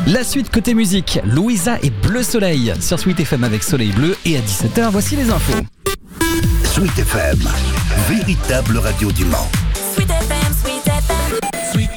La suite côté musique, Louisa et Bleu Soleil sur Sweet FM avec Soleil Bleu. Et à 17h, voici les infos. Sweet FM, véritable radio du Mans. Sweet FM, Sweet FM. Sweet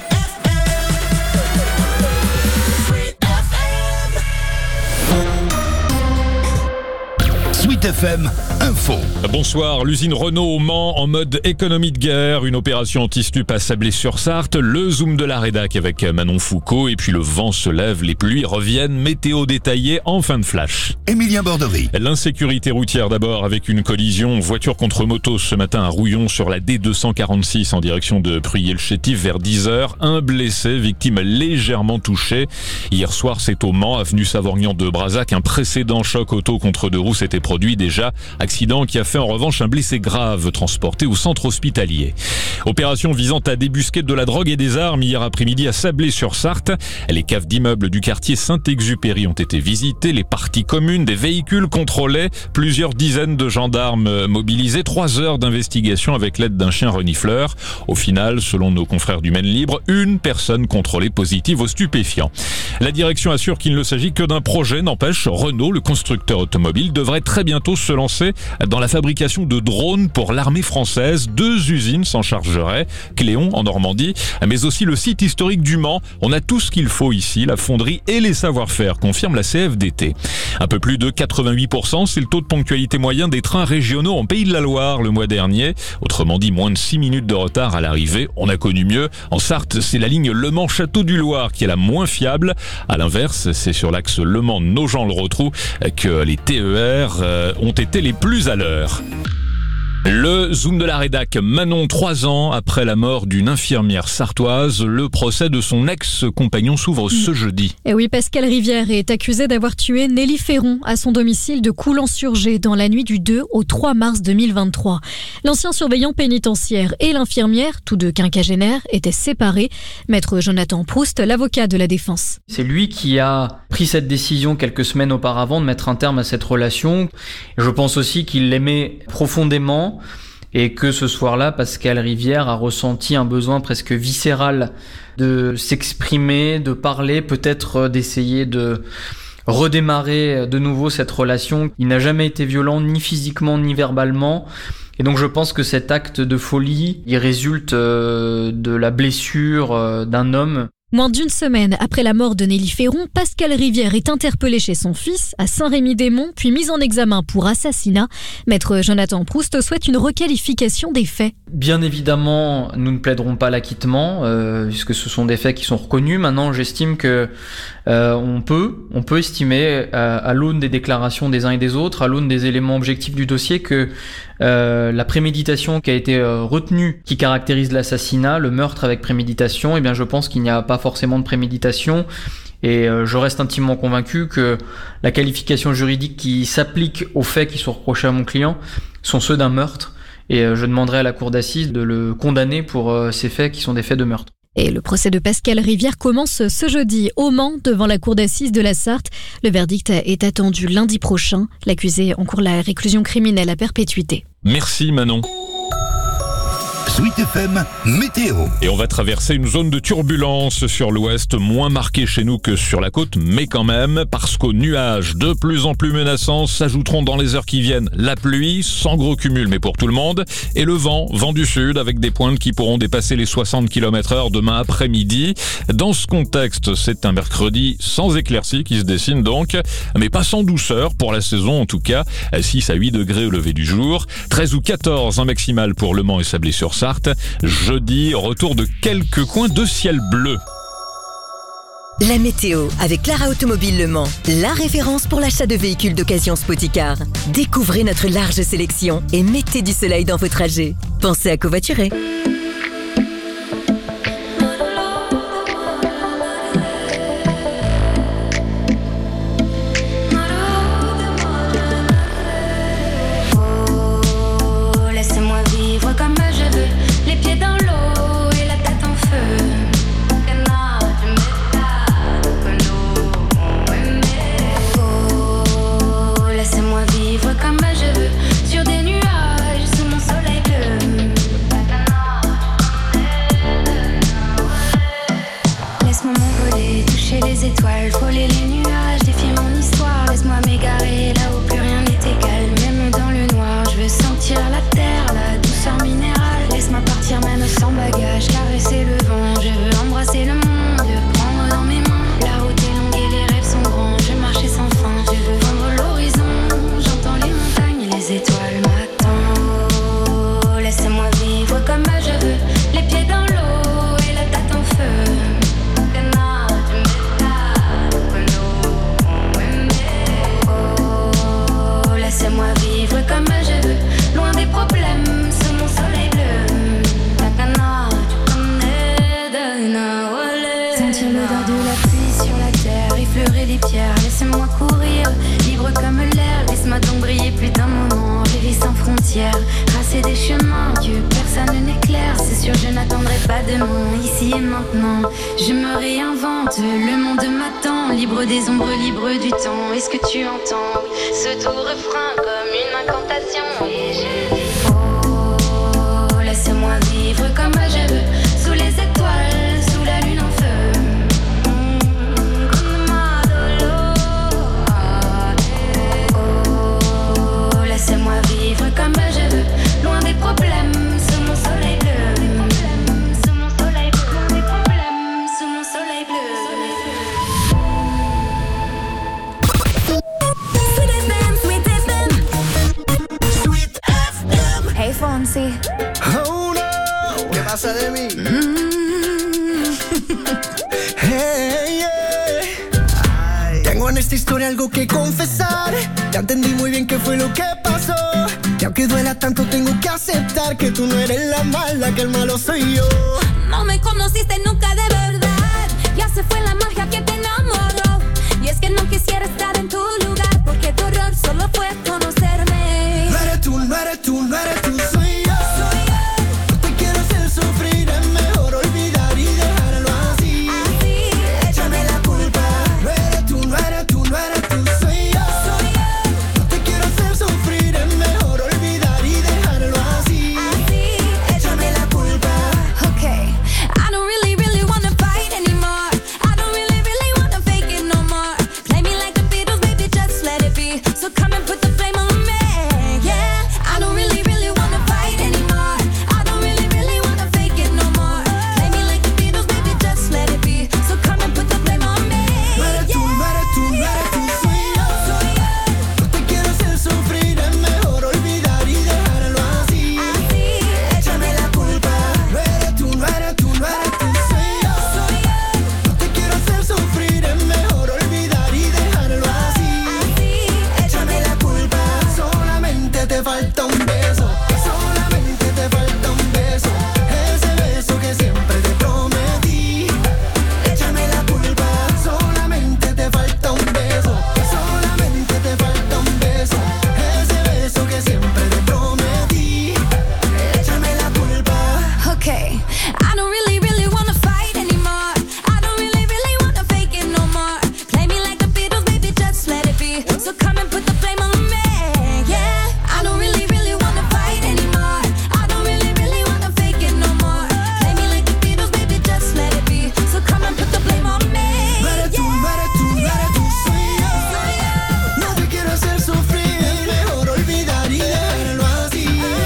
Sweet FM Info. Bonsoir, l'usine Renault au Mans en mode économie de guerre, une opération anti-stup à Sablé-sur-Sarthe, le zoom de la rédac avec Manon Foucault et puis le vent se lève, les pluies reviennent, météo détaillée en fin de flash. Émilien Borderie. L'insécurité routière d'abord avec une collision voiture contre moto ce matin à Rouillon sur la D246 en direction de Pruyé-le-Chétif vers 10h. Un blessé, victime légèrement touchée. Hier soir, c'est au Mans, avenue Savorgnan de Brazac, un précédent choc auto contre deux roues s'était produit déjà. Accident qui a fait en revanche un blessé grave transporté au centre hospitalier. Opération visant à débusquer de la drogue et des armes hier après-midi à Sablé-sur-Sarthe. Les caves d'immeubles du quartier Saint-Exupéry ont été visitées, les parties communes, des véhicules contrôlés, plusieurs dizaines de gendarmes mobilisés, 3 heures d'investigation avec l'aide d'un chien renifleur. Au final, selon nos confrères du Maine Libre, une personne contrôlée positive aux stupéfiants. La direction assure qu'il ne s'agit que d'un projet, n'empêche, Renault, le constructeur automobile, devrait très bientôt se lancer dans la fabrication de drones pour l'armée française. 2 usines s'en chargeraient, Cléon en Normandie, mais aussi le site historique du Mans. On a tout ce qu'il faut ici, la fonderie et les savoir-faire, confirme la CFDT. Un peu plus de 88%, c'est le taux de ponctualité moyen des trains régionaux en Pays de la Loire le mois dernier. Autrement dit, moins de 6 minutes de retard à l'arrivée. On a connu mieux. En Sarthe, c'est la ligne Le Mans-Château-du-Loir qui est la moins fiable. À l'inverse, c'est sur l'axe Le Mans-Nogent-le-Rotrou que les TER ont été les plus à l'heure. Le zoom de la rédac, Manon, 3 ans après la mort d'une infirmière sartoise, le procès de son ex-compagnon s'ouvre ce jeudi. Et oui, Pascal Rivière est accusé d'avoir tué Nelly Ferron à son domicile de Coulans-sur-Gé dans la nuit du 2 au 3 mars 2023. L'ancien surveillant pénitentiaire et l'infirmière, tous deux quinquagénaires, étaient séparés. Maître Jonathan Proust, l'avocat de la défense. C'est lui qui a pris cette décision quelques semaines auparavant de mettre un terme à cette relation. Je pense aussi qu'il l'aimait profondément. Et que ce soir-là, Pascal Rivière a ressenti un besoin presque viscéral de s'exprimer, de parler, peut-être d'essayer de redémarrer de nouveau cette relation. Il n'a jamais été violent, ni physiquement, ni verbalement. Et donc je pense que cet acte de folie, il résulte de la blessure d'un homme. Moins d'une semaine après la mort de Nelly Ferron, Pascal Rivière est interpellé chez son fils à Saint-Rémy-des-Monts, puis mis en examen pour assassinat. Maître Jonathan Proust souhaite une requalification des faits. Bien évidemment, nous ne plaiderons pas l'acquittement, puisque ce sont des faits qui sont reconnus. Maintenant, j'estime que on peut estimer, à l'aune des déclarations des uns et des autres, à l'aune des éléments objectifs du dossier, que la préméditation qui a été retenue, qui caractérise l'assassinat, le meurtre avec préméditation, eh bien, je pense qu'il n'y a pas forcément de préméditation. Et je reste intimement convaincu que la qualification juridique qui s'applique aux faits qui sont reprochés à mon client sont ceux d'un meurtre. Et je demanderai à la cour d'assises de le condamner pour ces faits qui sont des faits de meurtre. Et le procès de Pascal Rivière commence ce jeudi au Mans devant la cour d'assises de la Sarthe. Le verdict est attendu lundi prochain. L'accusé encourt la réclusion criminelle à perpétuité. Merci Manon. Sweet FM Météo. Et on va traverser une zone de turbulence sur l'ouest, moins marquée chez nous que sur la côte, mais quand même, parce qu'aux nuages de plus en plus menaçants s'ajouteront dans les heures qui viennent la pluie, sans gros cumul mais pour tout le monde, et le vent du sud avec des pointes qui pourront dépasser les 60 km/h demain après-midi. Dans ce contexte, c'est un mercredi sans éclaircies qui se dessine donc, mais pas sans douceur pour la saison en tout cas, 6 à 8 degrés au lever du jour, 13 ou 14 en maximal pour Le Mans et Sablé-sur-Sarthe. Jeudi, retour de quelques coins de ciel bleu. La météo avec Clara Automobile Le Mans, la référence pour l'achat de véhicules d'occasion Spoticar. Découvrez notre large sélection et mettez du soleil dans vos trajets. Pensez à covoiturer. Vivre comme je veux, sur des nuages, sous mon soleil bleu. effleurer les pierres. Laissez-moi courir, libre comme l'air. Laisse-moi donc briller plus d'un moment. Rêver sans frontières, tracer des chemins que personne n'éclaire. C'est sûr, je n'attendrai pas demain, ici et maintenant. Je me réinvente, le monde m'attend. Libre des ombres, libre du temps. Est-ce que tu entends ce doux refrain comme une incantation? Et je dis oh, laisse-moi vivre comme je veux, sous les étoiles, sous la lune en feu. Oh, laisse-moi vivre comme je veux, loin des problèmes, sous mon soleil bleu. Sous mon soleil bleu, loin des problèmes, sous mon soleil bleu. Hey Fonsi. Oh no, ¿qué pasa de mí? Hey, yeah. Tengo en esta historia algo que confesar. Ya entendí muy bien qué fue lo que pasó. Y aunque duela tanto tengo que aceptar que tú no eres la mala, que el malo soy yo. No me conociste nunca de verdad. Ya se fue la magia que te enamoró. Y es que no quisiera estar en tu lugar, porque tu error solo fue conocerme. No eres tú, no eres tú, no eres tú, soy yo. No te quiero hacer sufrir, es mejor olvidar y dejarlo así. Échame la culpa. No eres tú, no eres tú, no eres tú, soy yo. No te quiero hacer sufrir, es mejor olvidar y dejarlo así. Échame la culpa. Okay, I don't really, really wanna fight anymore. I don't really, really wanna fake it no more. Play me like the Beatles, baby, just let it be. So come and put the flame on me, yeah. I don't really, really wanna fight anymore. I don't really, really wanna fake it no more. Play me like the Beatles, baby, just let it be. So come and put the flame on me, No eres tú, no eres tú, no eres tú, soy yo. No te quiero hacer sufrir, es mejor olvidar y dejarlo así. Échame la culpa. No eres tú, no eres tú, no eres tú, soy yo. No te quiero hacer sufrir, es mejor olvidar y dejarlo así. Échame la culpa. Solamente te falta un beso. Solamente te falta un beso. Ese beso que siempre te prometí. Échame la culpa. Solamente te falta un beso. Solamente te falta un beso. Ese beso que siempre te prometí. Échame la culpa. Okay, I don't really, really wanna fight anymore. I don't really, really wanna fake it no more. Play me like the Beatles, baby, just let it be. So come and put the flame on me, yeah. I don't really, really wanna fight anymore. I don't really, really wanna fake it no more. Play me like the Beatles, baby, just let it be. So come and put the flame on me, No eres tú, no eres tú, no eres tú, soy yo. No te quiero hacer sufrir, es mejor olvidar y dejarlo así.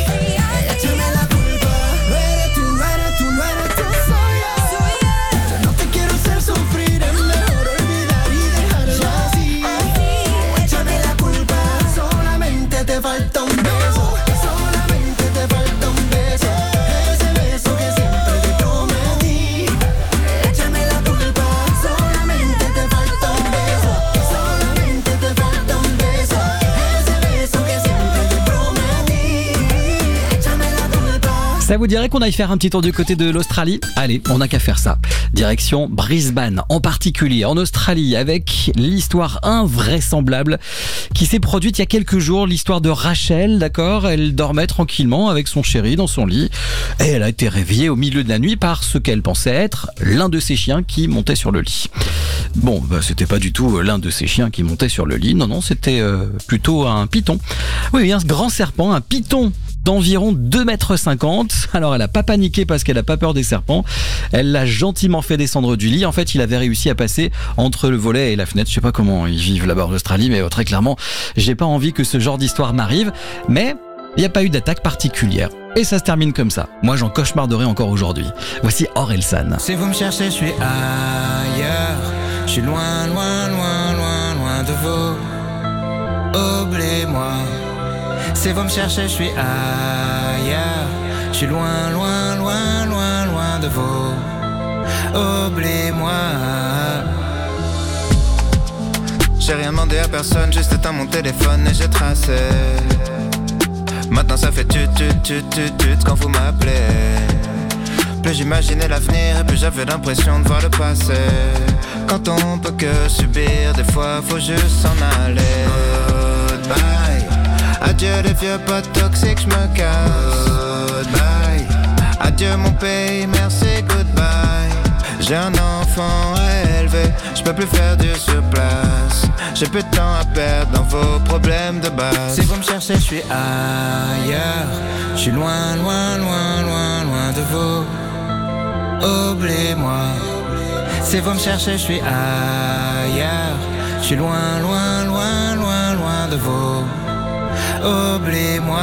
Échame la culpa. No eres tú, no eres tú, no eres tú, soy yo. No te quiero hacer sufrir, es mejor olvidar y dejarlo así. Échame la culpa. Solamente te falta un beso. Solamente te falta un beso. Ese beso que siempre te prometí. Échame la culpa. Solamente te falta un beso. Solamente te falta un beso. Ese beso que siempre te prometí. Échame la culpa. Ça vous dirait qu'on aille faire un petit tour du côté de l'Australie? Allez, on n'a qu'à faire ça. Direction Brisbane, en particulier en Australie, avec l'histoire invraisemblable qui s'est produite il y a quelques jours, l'histoire de Rachel, d'accord? Elle dormait tranquillement avec son chéri dans son lit et elle a été réveillée au milieu de la nuit par ce qu'elle pensait être l'un de ses chiens qui montait sur le lit. Bon, c'était pas du tout l'un de ces chiens qui montait sur le lit, non, c'était plutôt un python. Oui, un grand serpent, un python d'environ 2,50 m. Alors elle a pas paniqué parce qu'elle a pas peur des serpents. Elle l'a gentiment fait descendre du lit. En fait, il avait réussi à passer entre le volet et la fenêtre. Je sais pas comment ils vivent là-bas en Australie, mais très clairement, j'ai pas envie que ce genre d'histoire m'arrive. Mais il n'y a pas eu d'attaque particulière. Et ça se termine comme ça. Moi, j'en cauchemarderai encore aujourd'hui. Voici Orelsan. Si vous me cherchez, je suis ailleurs. Je suis loin, loin, loin, loin, loin de vous. Oubliez-moi. Si vous me cherchez, je suis ailleurs. Je suis loin, loin, loin, loin, loin de vous. Oubliez-moi. J'ai rien demandé à personne, juste éteint mon téléphone et j'ai tracé. Maintenant ça fait tut quand vous m'appelez. Plus j'imaginais l'avenir et plus j'avais l'impression de voir le passé. Quand on peut que subir, des fois faut juste s'en aller. Goodbye. Adieu les vieux potes toxiques, j'me casse. Goodbye. Adieu mon pays, merci, goodbye. J'ai un enfant à élever, j'peux plus faire du sur place. J'ai peu de temps à perdre dans vos problèmes de base. Si vous me cherchez, j'suis ailleurs. J'suis loin, loin, loin, loin, loin de vous. Oubliez-moi. Si vous me cherchez, j'suis ailleurs. J'suis loin, loin, loin, loin, loin de vous. Oubliez-moi.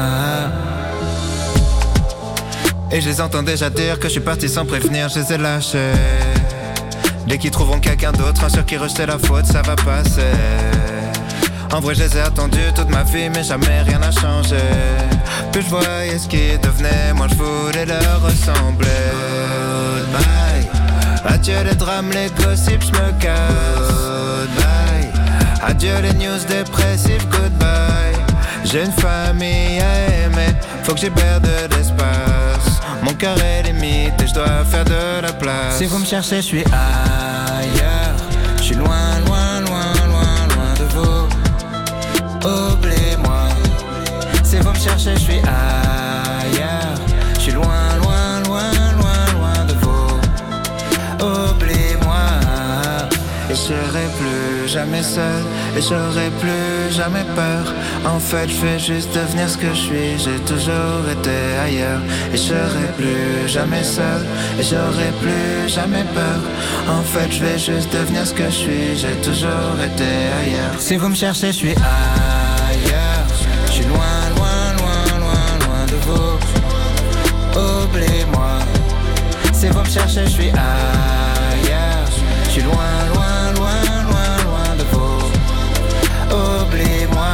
Et je les entends déjà dire que je suis parti sans prévenir, je les ai lâchés. Dès qu'ils trouveront quelqu'un d'autre, un sur qui rejeter la faute, ça va passer. En vrai, je les ai attendus toute ma vie, mais jamais rien n'a changé. Plus je voyais ce qu'ils devenaient, moi je voulais leur ressembler. Goodbye. Adieu les drames, les gossips, je me casse. Goodbye. Adieu les news dépressives, goodbye. J'ai une famille à aimer, faut que j'hibère de l'espace. Mon cœur est limite et je dois faire de la place. Si vous me cherchez, je suis ailleurs. Je suis loin, loin, loin, loin, loin de vous. Oubliez-moi. Si vous me cherchez, je suis ailleurs. Je suis loin, loin, loin, loin, loin de vous. Oubliez-moi. Et je serai plus jamais seul. Et j'aurai plus jamais peur. En fait, je vais juste devenir ce que je suis. J'ai toujours été ailleurs. Et je serai plus jamais seul. Et j'aurai plus jamais peur. En fait, je vais juste devenir ce que je suis. J'ai toujours été ailleurs. Si vous me cherchez, je suis ailleurs. Je suis loin, loin, loin, loin, loin de vous. Oubliez-moi. Si vous me cherchez, je suis ailleurs. Je suis loin, loin, loin, loin, loin de vous. Oubliez-moi.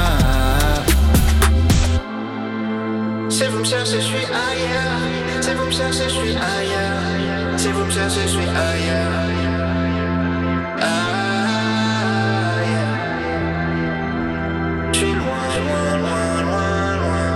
Si vous me cherchez, je suis ailleurs. Si vous me cherchez, je suis ailleurs. Si vous me cherchez, je suis ailleurs. Je suis loin, loin, loin, loin,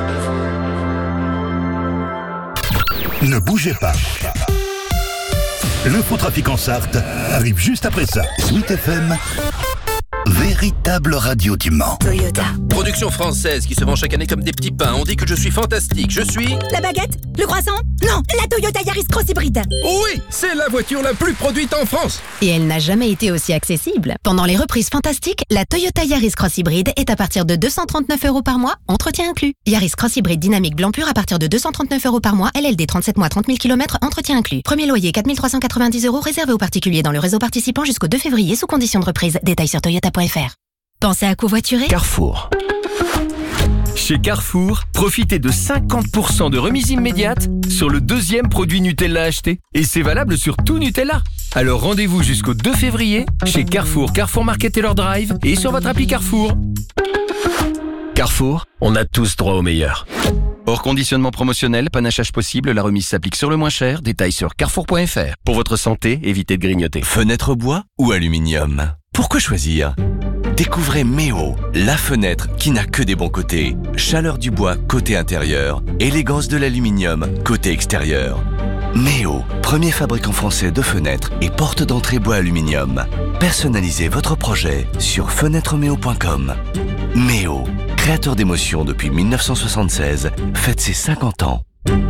loin de vous. Ne bougez pas. L'infotrafic en Sarthe arrive juste après ça. Sweet FM, véritable radio du Mans. Toyota. Production française qui se vend chaque année comme des petits pains. On dit que je suis fantastique. Je suis... La baguette? Le croissant? Non, la Toyota Yaris Cross Hybride. Oui, c'est la voiture la plus produite en France. Et elle n'a jamais été aussi accessible. Pendant les reprises fantastiques, la Toyota Yaris Cross Hybride est à partir de 239 € par mois, entretien inclus. Yaris Cross Hybride dynamique blanc pur à partir de 239 € par mois, LLD 37 mois 30 000 km, entretien inclus. Premier loyer 4 390 € réservé aux particuliers dans le réseau participant jusqu'au 2 février sous condition de reprise. Détails sur toyota.fr. Pensez à covoiturer? Carrefour. Chez Carrefour, profitez de 50% de remise immédiate sur le deuxième produit Nutella acheté. Et c'est valable sur tout Nutella. Alors rendez-vous jusqu'au 2 février chez Carrefour, Carrefour Market Taylor Drive et sur votre appli Carrefour. Carrefour, on a tous droit au meilleur. Hors conditionnement promotionnel, panachage possible, la remise s'applique sur le moins cher. Détails sur carrefour.fr. Pour votre santé, évitez de grignoter. Fenêtre bois ou aluminium? Pourquoi choisir? Découvrez Méo, la fenêtre qui n'a que des bons côtés. Chaleur du bois côté intérieur, élégance de l'aluminium côté extérieur. Méo, premier fabricant français de fenêtres et porte d'entrée bois aluminium. Personnalisez votre projet sur fenêtremeo.com. Méo, créateur d'émotions depuis 1976, fête ses 50 ans.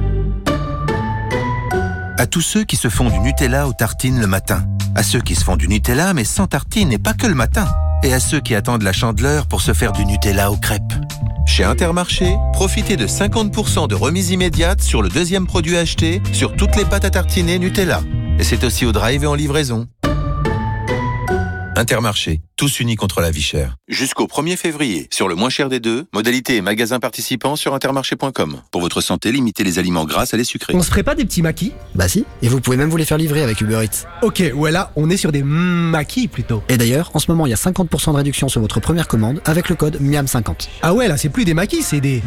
À tous ceux qui se font du Nutella aux tartines le matin. À ceux qui se font du Nutella mais sans tartines et pas que le matin. Et à ceux qui attendent la Chandeleur pour se faire du Nutella aux crêpes. Chez Intermarché, profitez de 50% de remise immédiate sur le deuxième produit acheté sur toutes les pâtes à tartiner Nutella. Et c'est aussi au drive et en livraison. Intermarché, tous unis contre la vie chère. Jusqu'au 1er février, sur le moins cher des deux, modalités et magasins participants sur intermarché.com. Pour votre santé, limitez les aliments gras à les sucrés. On se ferait pas des petits maquis? Bah si, et vous pouvez même vous les faire livrer avec Uber Eats. Ok, ouais là, on est sur des maquis plutôt. Et d'ailleurs, en ce moment, il y a 50% de réduction sur votre première commande avec le code MIAM50. Ah ouais, là, c'est plus des maquis, c'est des...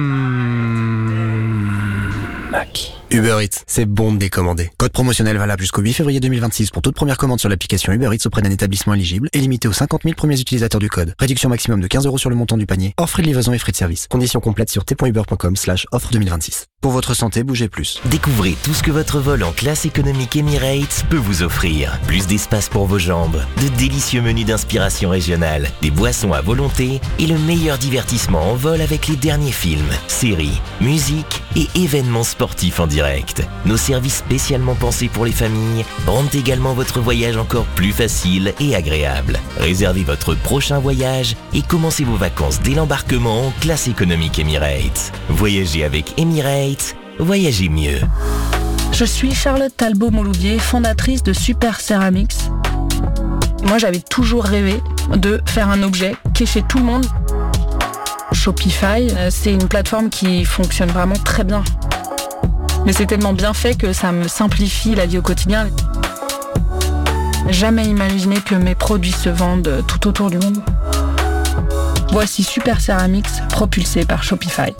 maquis. Uber Eats, c'est bon de décommander. Code promotionnel valable jusqu'au 8 février 2026 pour toute première commande sur l'application Uber Eats auprès d'un établissement éligible et limité aux 50 000 premiers utilisateurs du code. Réduction maximum de 15 € sur le montant du panier, hors frais de livraison et frais de service. Conditions complètes sur t.uber.com/offre 2026. Pour votre santé, bougez plus. Découvrez tout ce que votre vol en classe économique Emirates peut vous offrir. Plus d'espace pour vos jambes, de délicieux menus d'inspiration régionale, des boissons à volonté et le meilleur divertissement en vol avec les derniers films, séries, musique et événements sportifs en direct. Nos services spécialement pensés pour les familles rendent également votre voyage encore plus facile et agréable. Réservez votre prochain voyage et commencez vos vacances dès l'embarquement en classe économique Emirates. Voyagez avec Emirates. Voyagez mieux. Je suis Charlotte Talbot-Molouvier, fondatrice de Super Ceramics. Moi, j'avais toujours rêvé de faire un objet qui est chez tout le monde. Shopify, c'est une plateforme qui fonctionne vraiment très bien. Mais c'est tellement bien fait que ça me simplifie la vie au quotidien. Jamais imaginé que mes produits se vendent tout autour du monde. Voici Super Ceramics, propulsé par Shopify.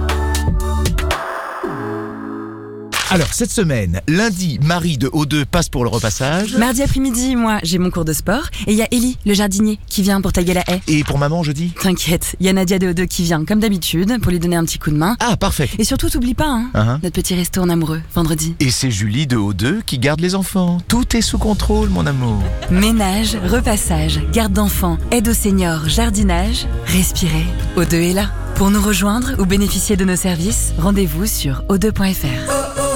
Alors, cette semaine, lundi, Marie de O2 passe pour le repassage. Mardi après-midi, moi, j'ai mon cours de sport. Et il y a Ellie, le jardinier, qui vient pour tailler la haie. Et pour maman, jeudi ? T'inquiète, il y a Nadia de O2 qui vient, comme d'habitude, pour lui donner un petit coup de main. Ah, parfait. Et surtout, t'oublies pas, notre petit resto en amoureux, vendredi. Et c'est Julie de O2 qui garde les enfants. Tout est sous contrôle, mon amour. Ménage, repassage, garde d'enfants, aide aux seniors, jardinage, respirez. O2 est là. Pour nous rejoindre ou bénéficier de nos services, rendez-vous sur o2.fr.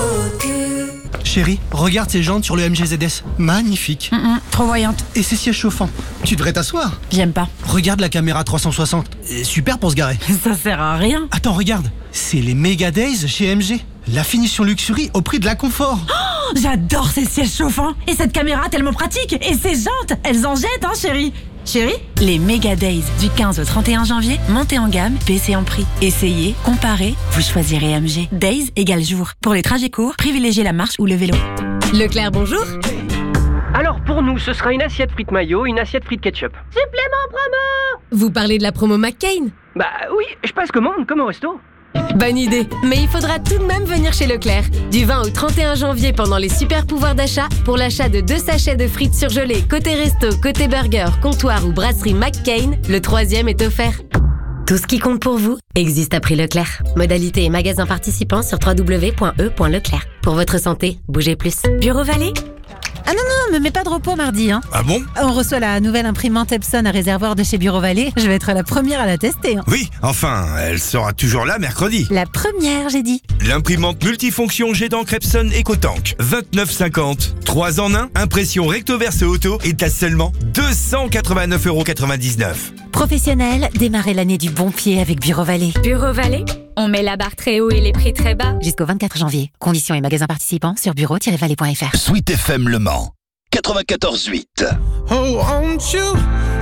Chérie, regarde ces jantes sur le MG ZS. Magnifique. Trop voyante. Et ces sièges chauffants. Tu devrais t'asseoir. J'aime pas. Regarde la caméra 360. Super pour se garer. Ça sert à rien. Attends, regarde. C'est les Mega Days chez MG. La finition luxury au prix de la confort. Oh, j'adore ces sièges chauffants. Et cette caméra tellement pratique. Et ces jantes, elles en jettent, chérie. Chérie ? Les Mega Days du 15 au 31 janvier, montez en gamme, baissez en prix. Essayez, comparez, vous choisirez MG. Days égale jour. Pour les trajets courts, privilégiez la marche ou le vélo. Leclerc, bonjour. Alors pour nous, ce sera une assiette frites mayo, une assiette frites ketchup. Supplément promo. Vous parlez de la promo McCain ? Bah oui, je passe commande comme au resto. Bonne idée, mais il faudra tout de même venir chez Leclerc. Du 20 au 31 janvier pendant les super pouvoirs d'achat, pour l'achat de 2 sachets de frites surgelées côté resto, côté burger, comptoir ou brasserie McCain, le 3e est offert. Tout ce qui compte pour vous existe à prix Leclerc. Modalité et magasins participants sur www.e.leclerc. Pour votre santé, bougez plus. Bureau Vallée ? Ah non, me mets pas de repos mardi, Ah bon ? On reçoit la nouvelle imprimante Epson à réservoir de chez Bureau Vallée. Je vais être la première à la tester. Oui, enfin, elle sera toujours là mercredi. La première, j'ai dit. L'imprimante multifonction jet d'encre Epson EcoTank. 29,50. 3 en 1, impression recto verso auto est à seulement 289,99 €. Professionnel, démarrez l'année du bon pied avec Bureau Vallée. Bureau Vallée ? On met la barre très haut et les prix très bas. Jusqu'au 24 janvier. Conditions et magasins participants sur bureau-vallée.fr. Sweet FM Le Mans 94.8. Oh, won't you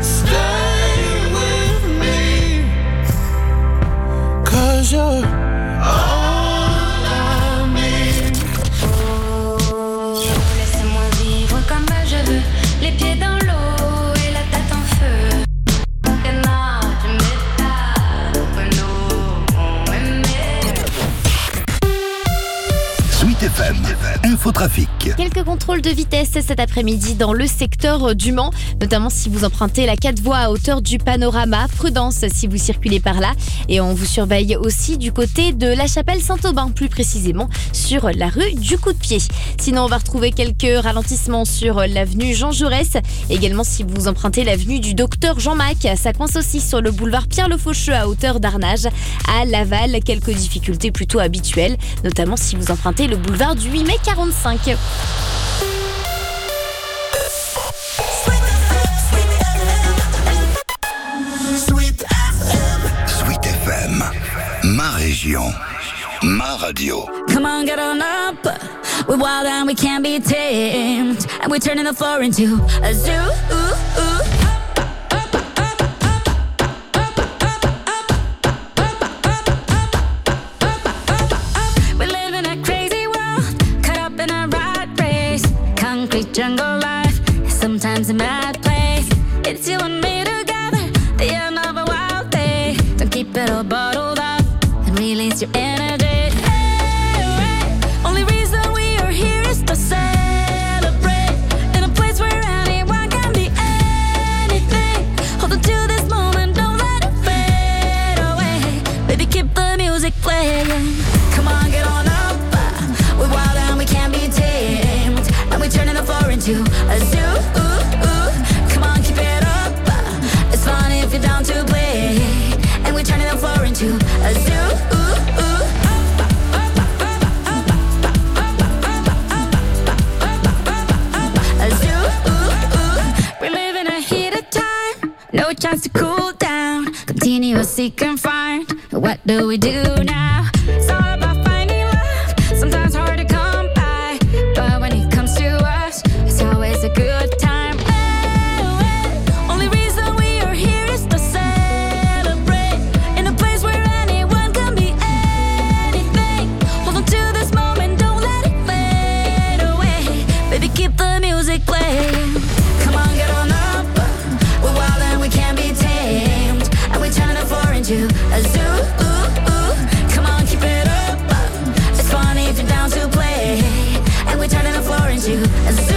stay with me? 'Cause you're all I need. Laissez-moi vivre comme je veux, les pieds dans l'eau et la tête en feu. Sweet FM, Infotrafic. Quelques contrôles de vitesse cet après-midi dans le secteur du Mans, notamment si vous empruntez la 4 voies à hauteur du Panorama. Prudence si vous circulez par là. Et on vous surveille aussi du côté de la chapelle Saint-Aubin, plus précisément sur la rue du Coup-de-Pied. Sinon, on va retrouver quelques ralentissements sur l'avenue Jean Jaurès. Également, si vous empruntez l'avenue du Docteur Jean Mac, ça coince aussi sur le boulevard Pierre-le-Faucheux à hauteur d'Arnage. À Laval, quelques difficultés plutôt habituelles, notamment si vous empruntez le boulevard du 8 mai 45. Sweet FM, ma région, ma radio. Come on, get on up. We're wild and we can't be tamed. And we're turning the floor into a zoo. We live in a crazy world, caught up in a rat race. Concrete jungle life, sometimes a mad place. It's you and me together, the end of a wild day. Don't keep it all bottled up and release your energy. Only reason we are here is to celebrate in a place where anyone can be anything. Hold on to this moment, don't let it fade away. Baby, keep the music playing. Come on, get on chance to cool down. Continuously confined. What do we do now? It's all about finding love. Sometimes hard to come by, but when it comes to us, it's always a good time. Only reason we are here is to celebrate in a place where anyone can be anything. Hold on to this moment, don't let it fade away. Baby, keep the music playing. Come on, get on up. We're wild and we can't be tamed, and we turn the floor into a zoo. Come on, keep it up. It's funny if you're down to play, and we're turning the floor into a zoo.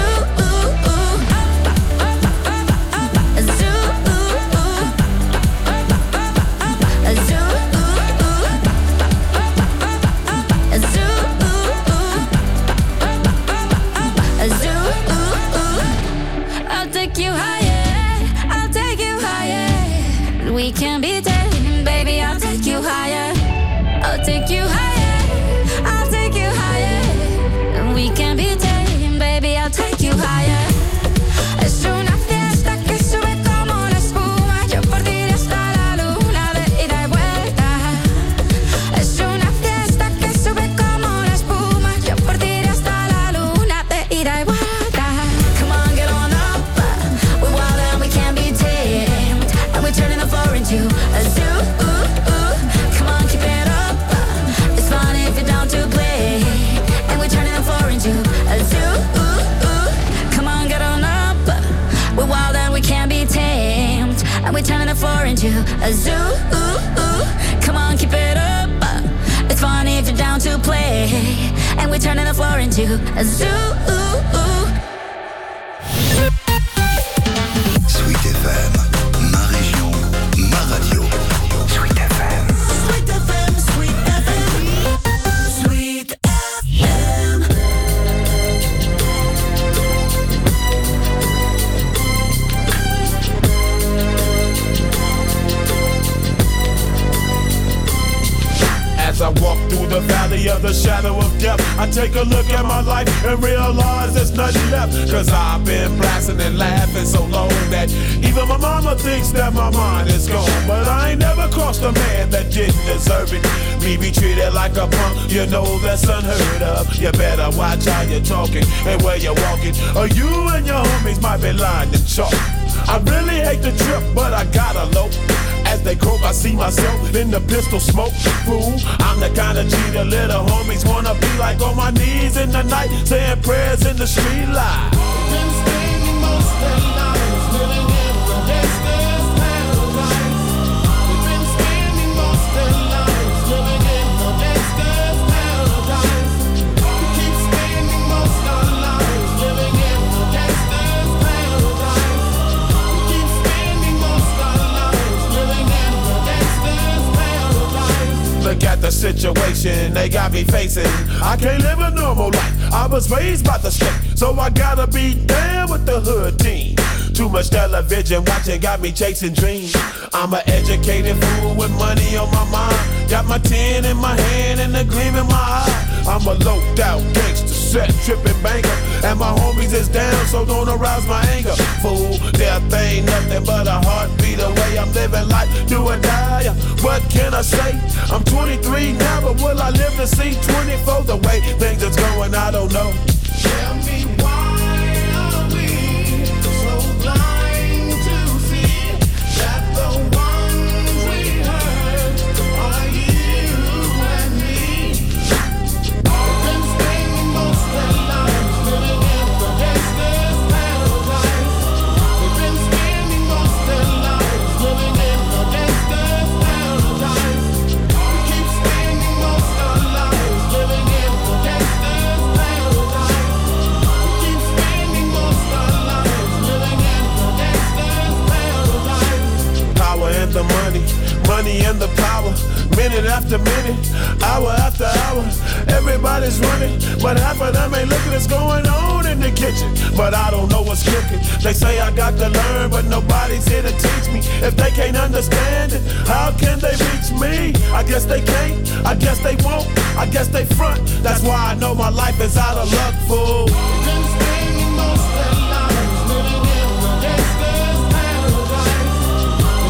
I'll take you higher, I'll take you higher. We can be tamed, baby, I'll take you higher. I'll take you higher, I'll take you higher. We can be tamed, baby, I'll take you higher. Es una fiesta que sube como la espuma. Yo por ti hasta la luna de ida y vuelta. Es una fiesta que sube como la espuma. Yo por ti hasta la luna de ida y vuelta. Come on, get on up. We're wild and we can't be tamed, and we're turning the floor into a zoo. Come on, keep it up. It's fun if you're down to play, and we're turning the floor into a zoo. Come on, get on up. We're wild and we can't be tamed, and we're turning the floor into a zoo. Come on, keep it up. It's fun if you're down to play, and we're turning the floor into a zoo. Sweet FM, ma région, ma radio. Sweet FM. Sweet FM, Sweet FM, Sweet FM. As I walk through the valley of the shadow of death, I take a look at my life and realize there's nothing left. Cause I've been blasting and laughing so long that even my mama thinks that my mind is gone. But I ain't never crossed a man that didn't deserve it. Me be treated like a punk, you know that's unheard of. You better watch how you're talking and where you're walking, or you and your homies might be lying in chalk. I really hate the trip, but I gotta low. As they croak, I see myself in the pistol smoke. Fool, I'm the kind of G the little homies wanna be like, on my knees in the night, saying prayers in the street light. Been spending most of their lives living in the gangster's paradise. We've been spending most of their lives living in the gangster's paradise. We keep spending most of our lives living in the gangster's paradise. We keep spending most of our lives living in the gangster's paradise. Look at the situation they got me facing. I can't live a normal life. I was raised by the state, so I gotta be down with the hood team. Too much television watching got me chasing dreams. I'm an educated fool with money on my mind. Got my 10 in my hand and a gleam in my eye. I'm a loped out gangster, set tripping banker, and my homies is down, so don't arouse my anger. Fool, death ain't nothing but a heartbeat away. I'm living life, do or die. What can I say? I'm 23 now, but will I live to see 24? The way things is going, I don't know. Tell me why are we so blind to see that the ones we hurt are you and me? We've been spending most of our lives living in the gangster's paradise. We've been spending most of our lives living in the gangster's paradise. We keep spending most of our lives living in the gangster's paradise. Keep spending most of our lives living in the gangster's paradise. Power and the money, money and the power. Minute after minute, hour after hour, everybody's running, but half of them ain't looking what's going on in the kitchen. But I don't know what's cooking. They say I got to learn, but nobody's here to teach me. If they can't understand it, how can they reach me? I guess they can't, I guess they won't, I guess they front. That's why I know my life is out of luck, fool. Been spending most of our lives living in the gangster's paradise.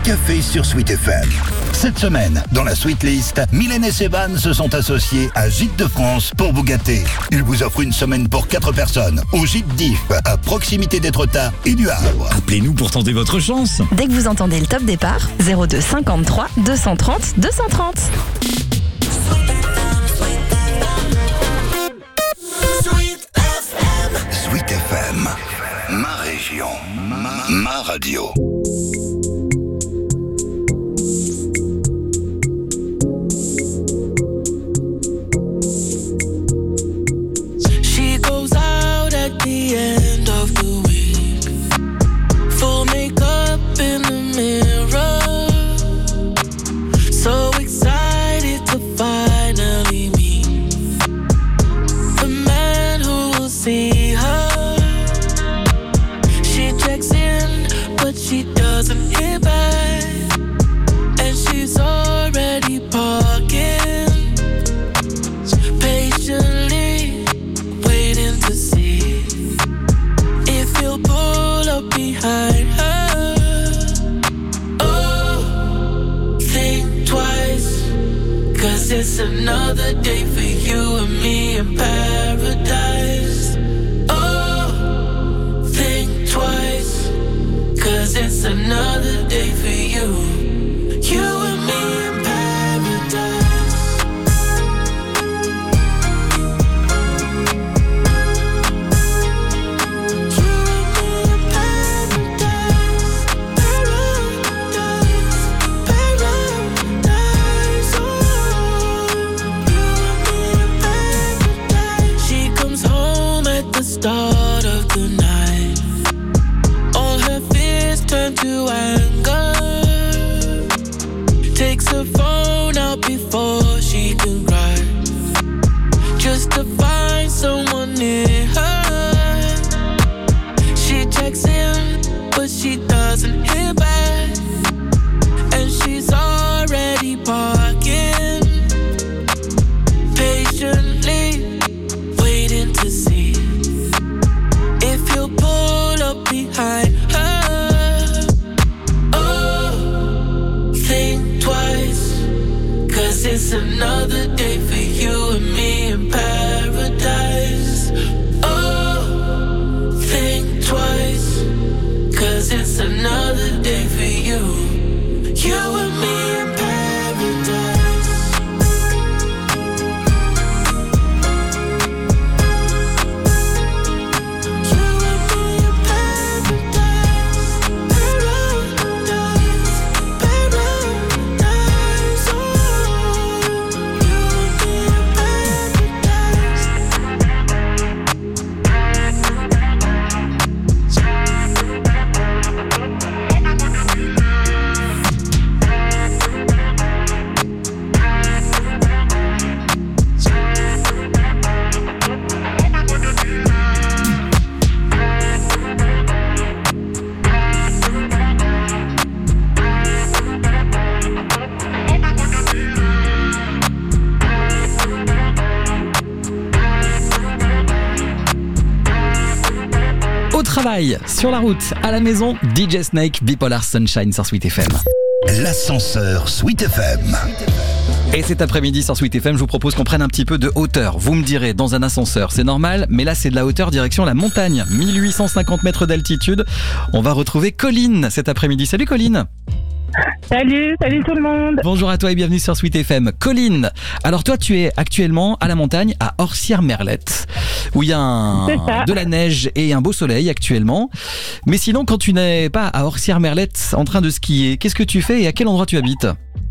café sur Sweet FM. Cette semaine, dans la Sweet List, Mylène et Seban se sont associés à Gîtes de France pour vous gâter. Ils vous offrent une semaine pour 4 personnes au Gîte d'If, à proximité d'Étretat et du Havre. Appelez-nous pour tenter votre chance. Dès que vous entendez le top départ, 02 53 230 230. Sweet FM, ma région, ma radio. She goes out at the end of the week, full makeup in the mirror, so excited to finally meet the man who will see her. She checks in, but she doesn't hear back, and she's already parking, patiently waiting to see if he'll pull up behind her. Oh, think twice, 'cause it's another day for you and me in paradise. Oh, think twice, 'cause it's another day for you and me in paradise. She comes home at the start of the night, all her fears turn to anger, takes her phone out before she can cry, just to find someone near her. She checks in, but she doesn't hear back, and she's already parking, patiently waiting to see if he'll pull up behind her. Oh, think twice, 'cause it's another day for you and me in paradise. Oh, think twice, 'cause it's another day for you and me in paradise. Travail, sur la route, à la maison, DJ Snake, Bipolar Sunshine sur Sweet FM. L'ascenseur Sweet FM. Et cet après-midi sur Sweet FM, je vous propose qu'on prenne un petit peu de hauteur. Vous me direz, dans un ascenseur, c'est normal, mais là c'est de la hauteur direction la montagne. 1850 mètres d'altitude. On va retrouver Colline cet après-midi. Salut Colline. Salut tout le monde. Bonjour à toi et bienvenue sur Sweet FM. Colline, alors toi tu es actuellement à la montagne à Orcières-Merlette, où il y a de la neige et un beau soleil actuellement. Mais sinon, quand tu n'es pas à Orcières-Merlette en train de skier, qu'est-ce que tu fais et à quel endroit tu habites ?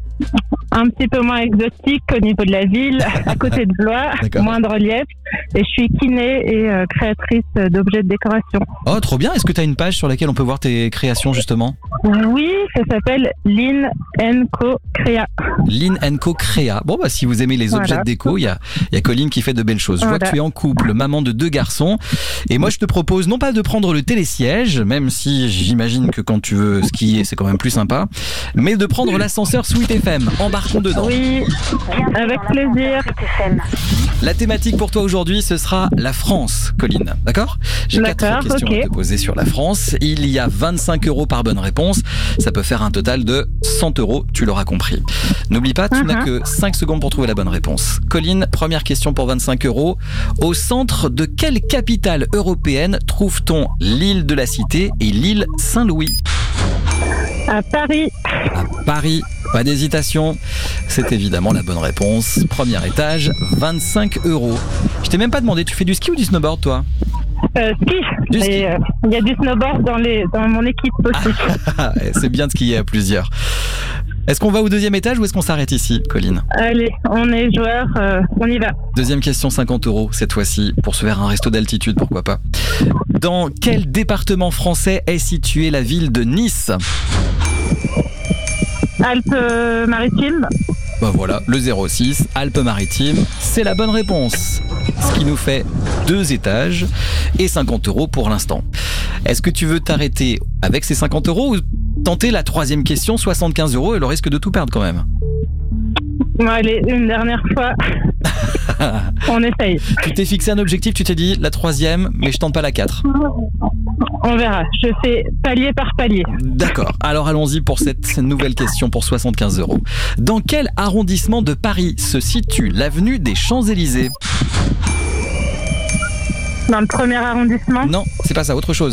Un petit peu moins exotique au niveau de la ville, à côté de Blois, moins de relief. Et je suis kiné et créatrice d'objets de décoration. Oh, trop bien. Est-ce que tu as une page sur laquelle on peut voir tes créations, justement ? Oui, ça s'appelle Lynn & Co Créa. Lynn & Co Créa. Bon, bah, si vous aimez les objets de déco, il y a Colline qui fait de belles choses. Je vois que tu es en couple, maman de 2 garçons. Et moi, je te propose non pas de prendre le télésiège, même si j'imagine que quand tu veux skier, c'est quand même plus sympa, mais de prendre l'ascenseur Sweet FM. Embarquons dedans. Oui, avec plaisir. La thématique pour toi aujourd'hui, ce sera la France, Colline. D'accord ? J'ai 4 questions à te poser sur la France. Il y a 25 € par bonne réponse. réponses. Ça peut faire un total de 100 €, tu l'auras compris. N'oublie pas, tu n'as que 5 secondes pour trouver la bonne réponse. Colline, première question pour 25 €. Au centre de quelle capitale européenne trouve-t-on l'île de la Cité et l'île Saint-Louis ? À Paris. À Paris, pas d'hésitation. C'est évidemment la bonne réponse. Premier étage, 25 €. Je t'ai même pas demandé, tu fais du ski ou du snowboard toi ? Ski. Il y a du snowboard dans mon équipe aussi. C'est bien de skier à plusieurs. Est-ce qu'on va au deuxième étage ou est-ce qu'on s'arrête ici, Colline ? Allez, on est joueurs, on y va. Deuxième question, 50 € cette fois-ci, pour se faire un resto d'altitude, pourquoi pas. Dans quel département français est située la ville de Nice ? Alpes-Maritimes. Bah voilà, le 06, Alpes-Maritimes, c'est la bonne réponse. Ce qui nous fait 2 étages et 50 € pour l'instant. Est-ce que tu veux t'arrêter avec ces 50 € ou tenter la troisième question, 75 € et le risque de tout perdre quand même ? Bon, allez, une dernière fois. On essaye. Tu t'es fixé un objectif, tu t'es dit la troisième, mais je tente pas la 4. On verra, je fais palier par palier. D'accord, alors allons-y pour cette nouvelle question pour 75 €. Dans quel arrondissement de Paris se situe l'avenue des Champs-Élysées ? Dans le premier arrondissement ? Non, c'est pas ça, autre chose.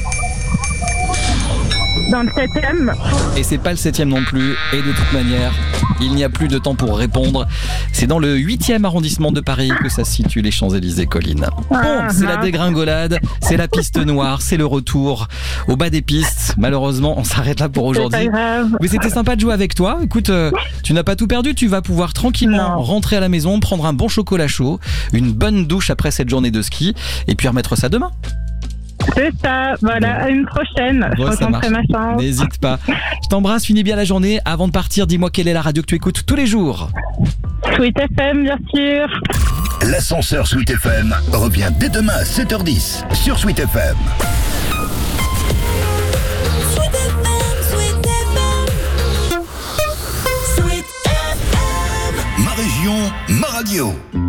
Dans le 7e ? Et c'est pas le 7e non plus. Et de toute manière, il n'y a plus de temps pour répondre. C'est dans le 8e arrondissement de Paris que ça se situe, les Champs-Élysées, Colline. Bon, c'est la dégringolade, c'est la piste noire, c'est le retour au bas des pistes. Malheureusement, on s'arrête là pour aujourd'hui. Mais c'était sympa de jouer avec toi. Écoute, tu n'as pas tout perdu. Tu vas pouvoir tranquillement rentrer à la maison, prendre un bon chocolat chaud, une bonne douche après cette journée de ski, et puis remettre ça demain. C'est ça, voilà, à une prochaine. Bon, je retenterai ma chance. N'hésite pas. Je t'embrasse, finis bien la journée. Avant de partir, dis-moi quelle est la radio que tu écoutes tous les jours. Sweet FM, bien sûr. L'ascenseur Sweet FM revient dès demain à 7h10 sur Sweet FM. Ma région, ma radio.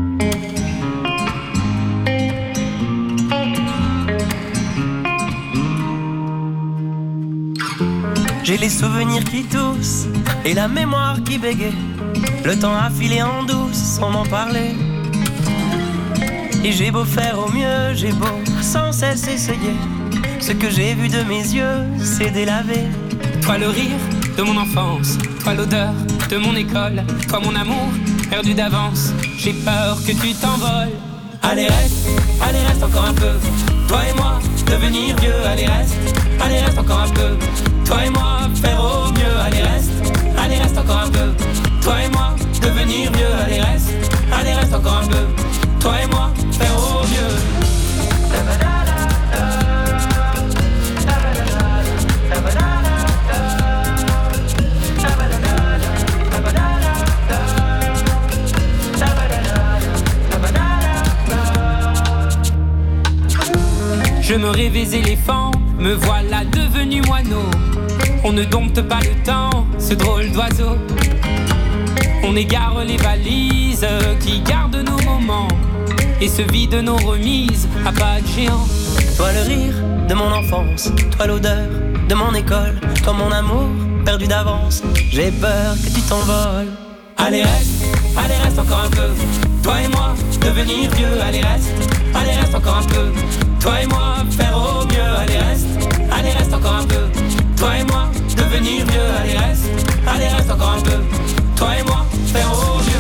J'ai les souvenirs qui toussent et la mémoire qui bégaye. Le temps a filé en douce sans m'en parler. Et j'ai beau faire au mieux, j'ai beau sans cesse essayer. Ce que j'ai vu de mes yeux, c'est délavé. Toi le rire de mon enfance, toi l'odeur de mon école, toi mon amour perdu d'avance. J'ai peur que tu t'envoles. Allez reste encore un peu. Toi et moi, devenir vieux, allez reste encore un peu. Toi et moi, faire au mieux, allez reste encore un peu. Toi et moi, devenir vieux, allez reste encore un peu. Toi et moi, faire au mieux. Je me rêvais éléphant, me voilà devenu moineau. On ne dompte pas le temps, ce drôle d'oiseau. On égare les valises qui gardent nos moments et se vident nos remises à pas de géant. Toi le rire de mon enfance, toi l'odeur de mon école, toi mon amour perdu d'avance. J'ai peur que tu t'envoles. Allez reste encore un peu. Toi et moi, devenir vieux, allez reste encore un peu. Toi et moi, faire au mieux, allez reste encore un peu. Toi et moi, devenir vieux, allez reste encore un peu. Toi et moi, faire au mieux.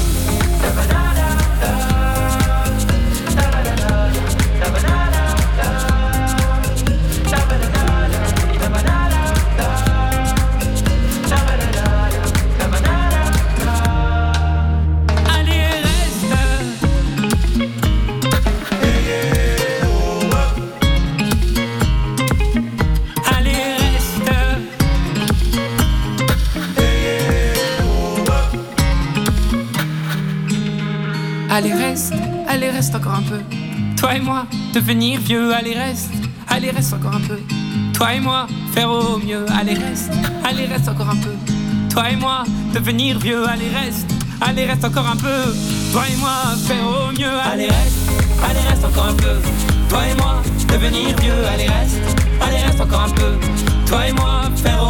Allez reste encore un peu. Toi et moi, devenir vieux, allez reste encore un peu. Toi et moi, faire au mieux, allez reste encore un peu. Toi et moi, devenir vieux, allez reste encore un peu. Toi et moi, faire au mieux, allez reste encore un peu. Toi et moi, devenir vieux, allez reste encore un peu. Toi et moi, faire au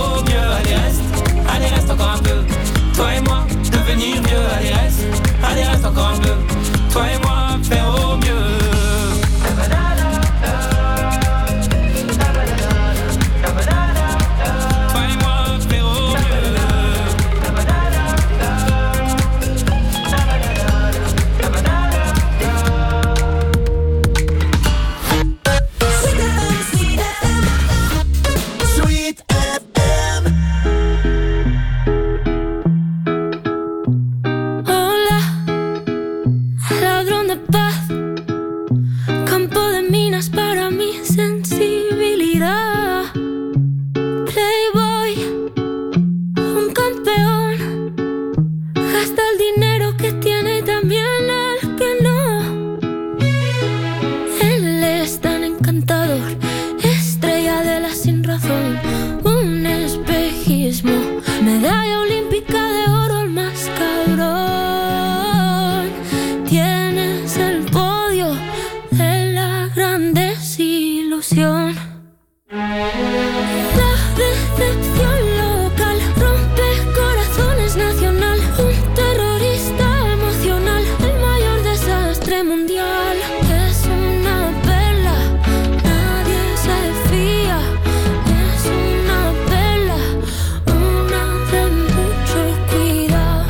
ilusión. La decepción local rompe corazones nacional. Un terrorista emocional, el mayor desastre mundial. Es una vela, nadie se fía. Es una vela, una de mucho cuidado.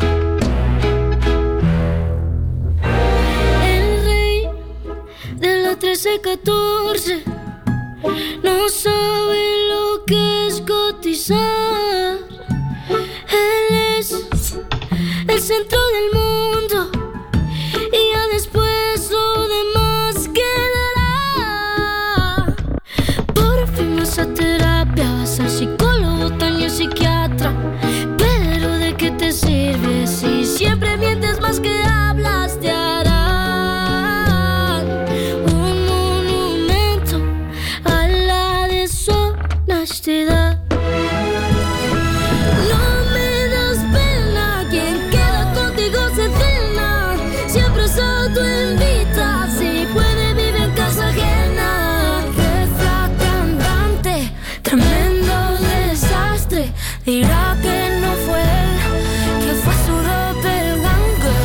El rey de la 13-14 no sabe lo que es cotizar. Él es el centro del mundo y ya después lo demás quedará. Por fin vas a terapia, vas al psicólogo, también psiquiatra. Pero ¿de qué te sirve si siempre mientes más que hablas? Te harán un monumento a la deshonestidad. No me das pena, quien queda contigo se cena. Siempre se autoinvita, si puede vive en casa ajena. Refractante, tremendo desastre. Dirá que no fue él, que fue su doppelganger.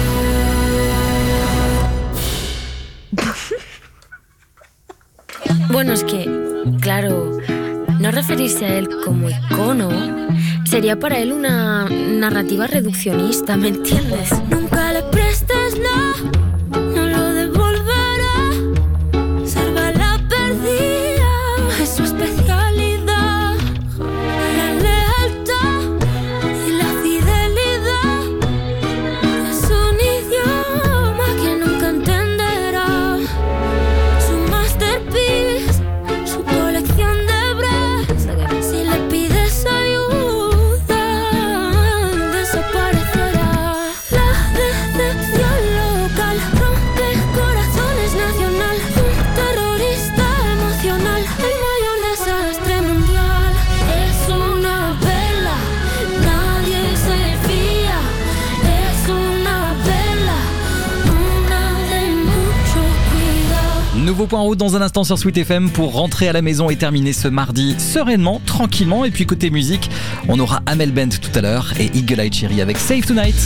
Bueno, es que, claro, no referirse a él como icono sería para él una narrativa reduccionista, ¿me entiendes? Nunca le prestes nada, no lo devolverá. Ser bala perdida es su especialidad. La lealtad y la fidelidad es un idioma que nunca entenderá. Su masterpiece, su colección de bras. Si le pides ayuda, desaparecerá. La decepción local rompe corazones nacional. Un terrorista emocional, el mayor desastre mundial. Es una vela, nadie se fía. Es una vela, una de mucho cuidado. Nouveau point haut dans un instant sur Sweet FM pour rentrer à la maison et terminer ce mardi sereinement, tranquillement. Et puis côté musique, on aura Amel Bent tout à l'heure et Eagle Eye Cherry avec Save Tonight.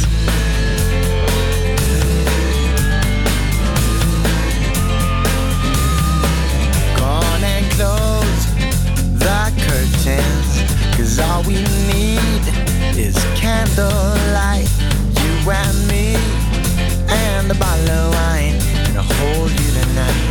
Gone and close the curtains, 'cause all we need is candlelight. You and me and a bottle of wine, and I'll hold you tonight.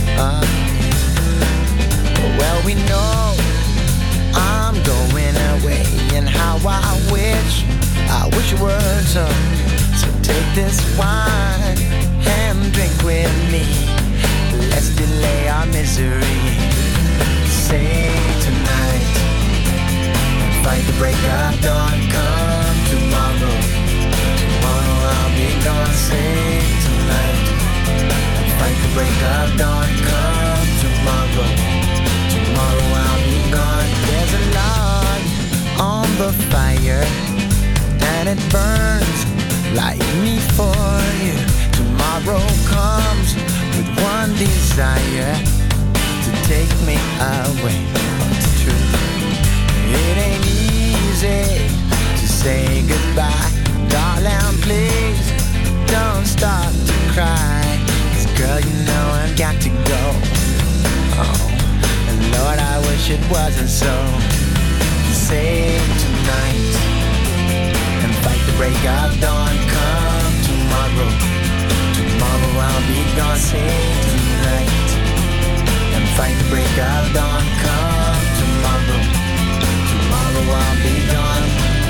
Well, we know I'm going away, and how I wish it were so. So take this wine and drink with me. Let's delay our misery. Say tonight, fight the break of dawn. Come tomorrow, tomorrow I'll be gone. Say tonight, fight the break of dawn. Come tomorrow, tomorrow I'll be gone. There's a log on the fire, and it burns like me for you. Tomorrow comes with one desire, to take me away. It's true, it ain't easy to say goodbye. Darling, please don't start to cry, 'cause girl, you know I've got to go. Oh, and Lord, I wish it wasn't so. Save tonight and fight the break of dawn. Come tomorrow, tomorrow I'll be gone. Save tonight and fight the break of dawn. Come tomorrow, tomorrow I'll be gone.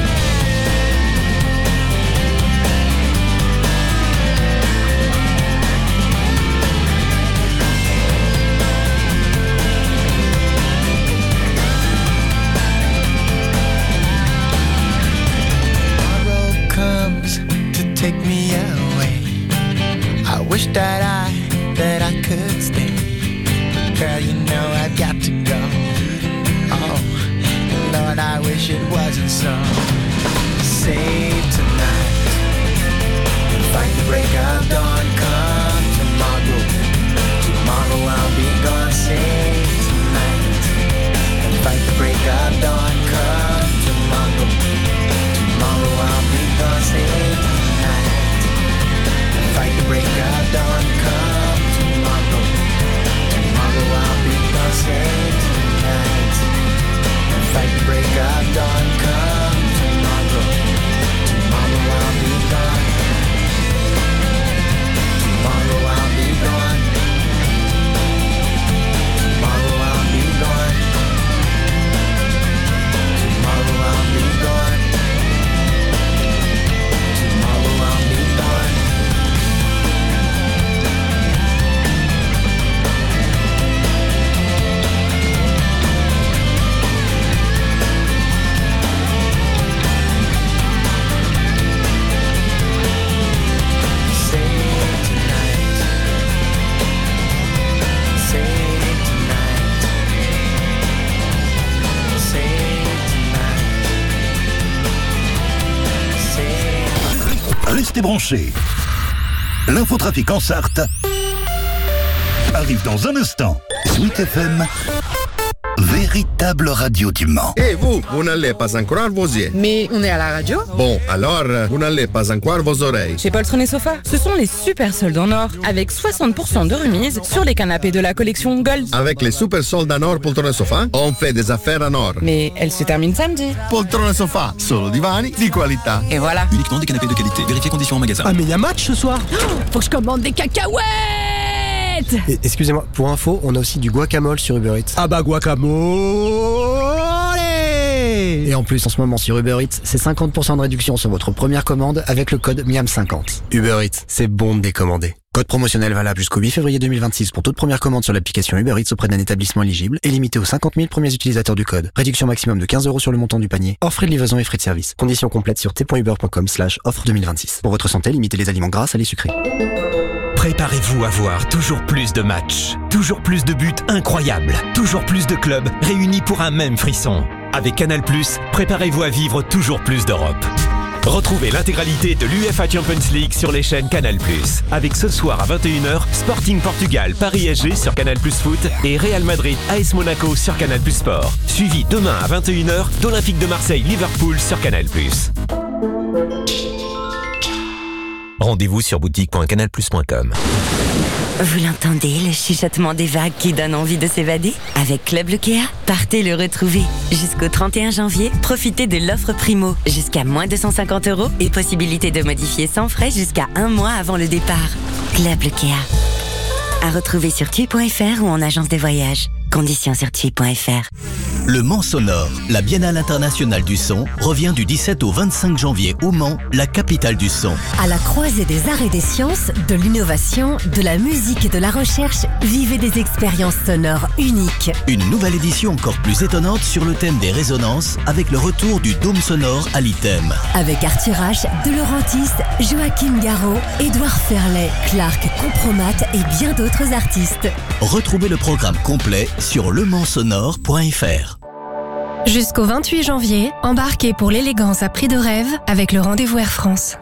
Take me away. I wish that I could stay. Girl, you know I've got to go. Oh, Lord, I wish it wasn't so. Save tonight and fight the break of dawn. Come tomorrow, tomorrow I'll be gone. Save restez branchés. L'infotrafic en Sarthe arrive dans un instant. Sweet FM, véritable radio du Mans. Et vous n'allez pas encore vos yeux. Mais on est à la radio. Bon, alors, vous n'allez pas encore vos oreilles. Chez Poltron et Sofa, ce sont les super soldes en or, avec 60% de remise sur les canapés de la collection Gold. Avec les super soldes en or Poltron et Sofa, on fait des affaires en or. Mais elle se termine samedi. Poltron et Sofa, solo divani di qualità. Et voilà. Uniquement des canapés de qualité. Vérifiez conditions en magasin. Ah mais il y a match ce soir. Faut que je commande des cacahuètes. Excusez-moi, pour info, on a aussi du guacamole sur Uber Eats. Ah bah guacamole. Et en plus, en ce moment sur Uber Eats, c'est 50% de réduction sur votre première commande avec le code MIAM50. Uber Eats, c'est bon de décommander. Code promotionnel valable jusqu'au 8 février 2026 pour toute première commande sur l'application Uber Eats auprès d'un établissement éligible et limité aux 50 000 premiers utilisateurs du code. Réduction maximum de 15 € sur le montant du panier, hors frais de livraison et frais de service. Conditions complètes sur t.uber.com/offre 2026. Pour votre santé, limitez les aliments gras, salés, sucrés. Préparez-vous à voir toujours plus de matchs, toujours plus de buts incroyables, toujours plus de clubs réunis pour un même frisson. Avec Canal+, préparez-vous à vivre toujours plus d'Europe. Retrouvez l'intégralité de l'UEFA Champions League sur les chaînes Canal+. Avec ce soir à 21h, Sporting Portugal, Paris SG sur Canal+ Foot et Real Madrid AS Monaco sur Canal+ Sport. Suivi demain à 21h d'Olympique de Marseille Liverpool sur Canal+. Rendez-vous sur boutique.canalplus.com. Vous l'entendez, le chuchotement des vagues qui donne envie de s'évader? Avec Club Lekea, partez le retrouver. Jusqu'au 31 janvier, profitez de l'offre Primo. Jusqu'à moins 250 € et possibilité de modifier sans frais jusqu'à un mois avant le départ. Club Lekea. À retrouver sur tui.fr ou en agence de voyage. Conditions sur tui.fr. Le Mans Sonore, la Biennale internationale du son, revient du 17 au 25 janvier au Mans, la capitale du son. À la croisée des arts et des sciences, de l'innovation, de la musique et de la recherche, vivez des expériences sonores uniques. Une nouvelle édition encore plus étonnante sur le thème des résonances, avec le retour du dôme sonore à l'ITEM. Avec Arthur H, De Laurentiis, Joachim Garraud, Édouard Ferlet, Clark Compromat et bien d'autres artistes. Retrouvez le programme complet sur lemansonore.fr. Jusqu'au 28 janvier, embarquez pour l'élégance à prix de rêve avec le rendez-vous Air France.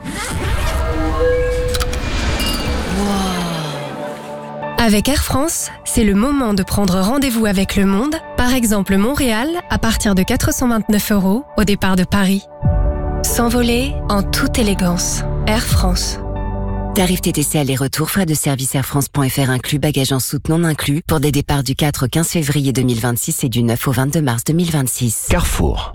Avec Air France, c'est le moment de prendre rendez-vous avec le monde, par exemple Montréal, à partir de 429 € au départ de Paris. S'envoler en toute élégance. Air France. Tarif TTC aller-retour, frais de service airfrance.fr inclus, bagages en soute non inclus, pour des départs du 4 au 15 février 2026 et du 9 au 22 mars 2026. Carrefour.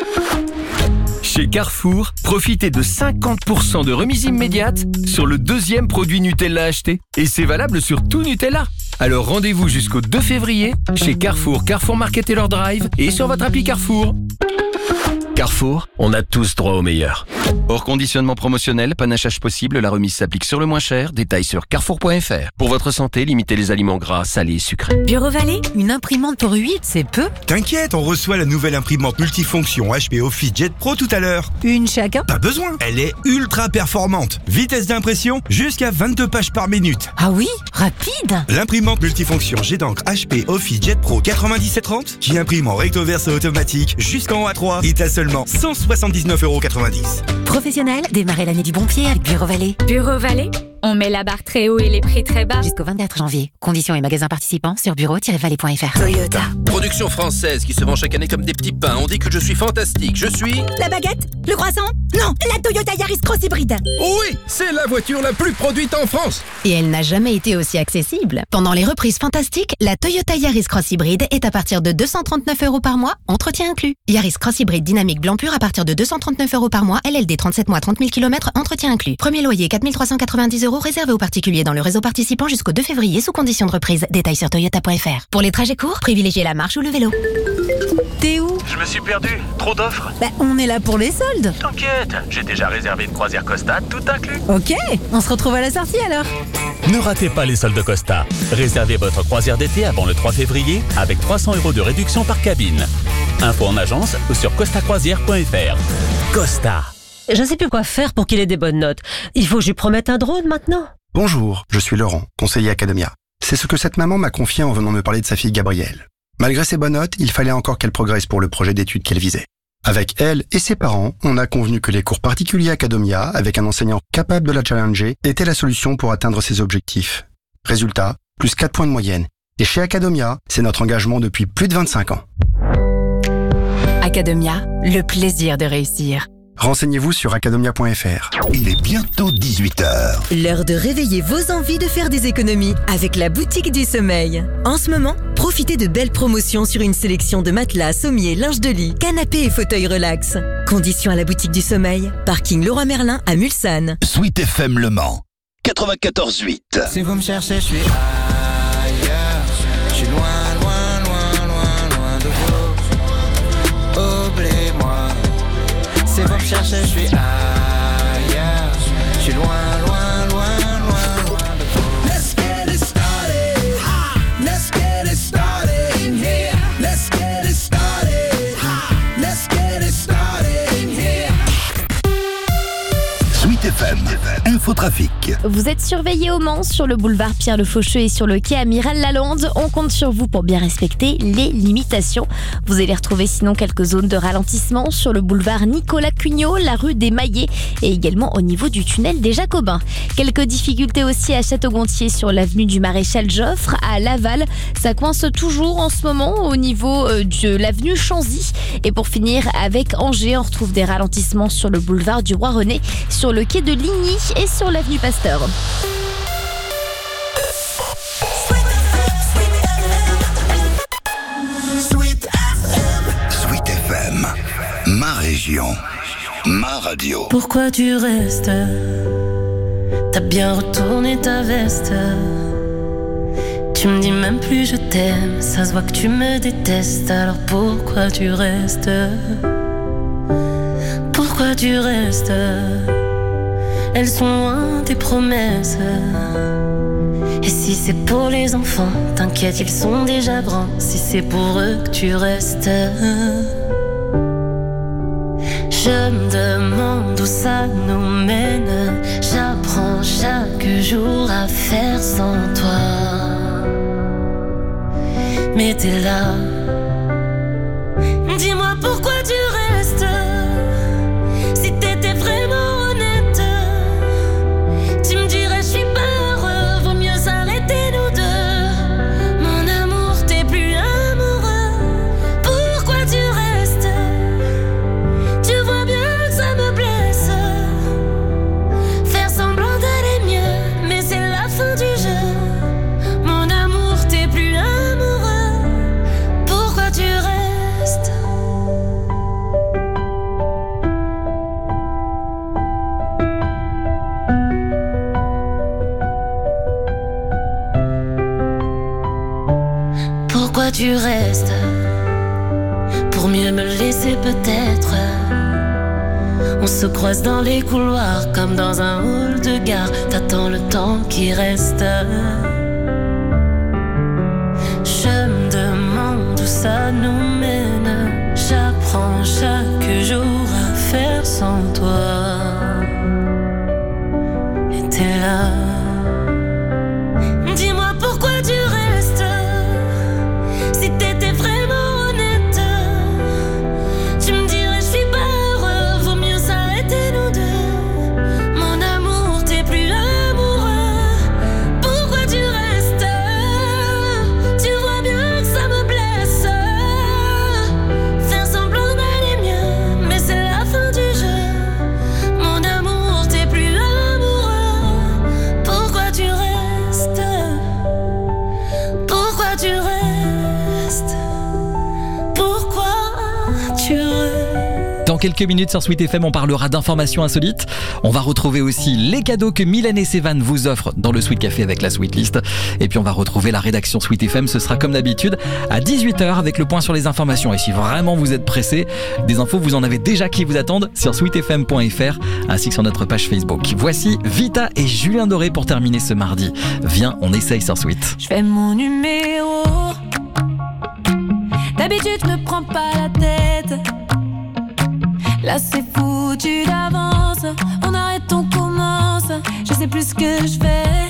Chez Carrefour, profitez de 50% de remise immédiate sur le deuxième produit Nutella acheté. Et c'est valable sur tout Nutella. Alors rendez-vous jusqu'au 2 février chez Carrefour, Carrefour Market Taylor Drive et sur votre appli Carrefour. Carrefour, on a tous droit au meilleur. Hors conditionnement promotionnel, panachage possible, la remise s'applique sur le moins cher. Détails sur carrefour.fr. Pour votre santé, limitez les aliments gras, salés et sucrés. Bureau Vallée, une imprimante pour 8, c'est peu. T'inquiète, on reçoit la nouvelle imprimante multifonction HP Office Jet Pro tout à l'heure. Une chacun? Pas besoin, elle est ultra performante. Vitesse d'impression, jusqu'à 22 pages par minute. Ah oui, rapide. L'imprimante multifonction jet d'encre HP Office Jet Pro 9730 qui imprime en recto verso automatique jusqu'en A3 est à seulement 179,90 €. Professionnel, démarrez l'année du bon pied avec Bureau Vallée. Bureau Vallée, on met la barre très haut et les prix très bas. Jusqu'au 24 janvier. Conditions et magasins participants sur bureau-vallée.fr. Toyota. Production française qui se vend chaque année comme des petits pains. On dit que je suis fantastique. Je suis... La baguette? Le croissant? Non, la Toyota Yaris Cross Hybride. Oui, c'est la voiture la plus produite en France. Et elle n'a jamais été aussi accessible. Pendant les reprises fantastiques, la Toyota Yaris Cross Hybride est à partir de 239 € par mois, entretien inclus. Yaris Cross Hybride dynamique blanc pur à partir de 239 € par mois, LLD 37 mois 30 000 km, entretien inclus. Premier loyer 4 390 € réservé aux particuliers dans le réseau participant jusqu'au 2 février sous condition de reprise. Détails sur toyota.fr. Pour les trajets courts, privilégiez la marche ou le vélo. T'es où? Je me suis perdu, trop d'offres. Bah, on est là pour les soldes. T'inquiète, j'ai déjà réservé une croisière Costa, tout inclus. Ok, on se retrouve à la sortie alors. Ne ratez pas les soldes Costa. Réservez votre croisière d'été avant le 3 février avec 300 € de réduction par cabine. Info en agence ou sur costacroisière.fr. Costa. Je ne sais plus quoi faire pour qu'il ait des bonnes notes. Il faut que je lui promette un drone maintenant. Bonjour, je suis Laurent, conseiller Academia. C'est ce que cette maman m'a confié en venant me parler de sa fille Gabrielle. Malgré ses bonnes notes, il fallait encore qu'elle progresse pour le projet d'études qu'elle visait. Avec elle et ses parents, on a convenu que les cours particuliers Academia, avec un enseignant capable de la challenger, était la solution pour atteindre ses objectifs. Résultat, plus 4 points de moyenne. Et chez Academia, c'est notre engagement depuis plus de 25 ans. Academia, le plaisir de réussir. Renseignez-vous sur academia.fr. Il est bientôt 18h. L'heure de réveiller vos envies de faire des économies avec la boutique du sommeil. En ce moment, profitez de belles promotions sur une sélection de matelas, sommiers, linge de lit, canapés et fauteuils relax. Conditions à la boutique du sommeil. Parking Leroy Merlin à Mulsanne. Sweet FM Le Mans, 94.8. Si vous me cherchez, je suis ailleurs. Je suis loin, loin, loin, loin, loin de vous. Oubliez-moi. Si vous me cherchez, je suis ailleurs. Je suis loin, loin, loin, loin, loin de vous. Let's get it started. Let's get it started in here. Let's get it started. Let's get it started in here. Sweet FM, Infotrafic. Vous êtes surveillés au Mans, sur le boulevard Pierre Le Faucheux et sur le quai Amiral Lalande. On compte sur vous pour bien respecter les limitations. Vous allez retrouver sinon quelques zones de ralentissement sur le boulevard Nicolas Cugnot, la rue des Maillets et également au niveau du tunnel des Jacobins. Quelques difficultés aussi à Château-Gontier sur l'avenue du Maréchal Joffre. À Laval, ça coince toujours en ce moment au niveau de l'avenue Chanzy. Et pour finir avec Angers, on retrouve des ralentissements sur le boulevard du Roi René, sur le quai de Ligny et sur l'avenue Pasteur. Sweet FM, ma région, ma radio. Pourquoi tu restes? T'as bien retourné ta veste. Tu me dis même plus je t'aime. Ça se voit que tu me détestes. Alors pourquoi tu restes? Pourquoi tu restes? Elles sont loin tes promesses. Et si c'est pour les enfants, t'inquiète, ils sont déjà grands. Si c'est pour eux que tu restes, je me demande où ça nous mène. J'apprends chaque jour à faire sans toi. Mais t'es là. Dis-moi pourquoi tu restes. Si t'étais vraiment honnête, tu me dirais je suis pas heureux, vaut mieux s'arrêter nous deux. Mon amour, t'es plus amoureux. Pourquoi tu restes? Tu vois bien que ça me blesse. Faire semblant d'aller mieux, mais c'est la fin du jeu. Mon amour, t'es plus amoureux. Pourquoi tu restes? Pourquoi tu restes? Pour mieux me laisser peut-être. On se croise dans les couloirs comme dans un hall de gare. T'attends le temps qui reste. Je me demande où ça nous mène. J'apprends chaque jour à faire sans toi. Et t'es là. Dis-moi pourquoi tu restes. Si t'étais vraiment honnête, tu me dirais je suis pas heureux, vaut mieux s'arrêter nous deux. Mon amour, t'es plus amoureux. Pourquoi tu restes? Tu vois bien que ça me blesse. Faire semblant d'aller mieux, mais c'est la fin du jeu. Mon amour, t'es plus amoureux. Pourquoi tu restes? Pourquoi tu restes? Pourquoi tu restes? Dans quelques minutes sur Sweet FM, on parlera d'informations insolites. On va retrouver aussi les cadeaux que Mylène et Sévan vous offrent dans le Sweet Café avec la Sweet List. Et puis on va retrouver la rédaction Sweet FM. Ce sera comme d'habitude à 18h avec le point sur les informations. Et si vraiment vous êtes pressé, des infos, vous en avez déjà qui vous attendent sur sweetfm.fr ainsi que sur notre page Facebook. Voici Vita et Julien Doré pour terminer ce mardi. Viens, on essaye sur Sweet. Je fais mon numéro. D'habitude, je me prends pas la tête. Là, c'est foutu d'avance. On arrête, on commence. Je sais plus ce que je fais.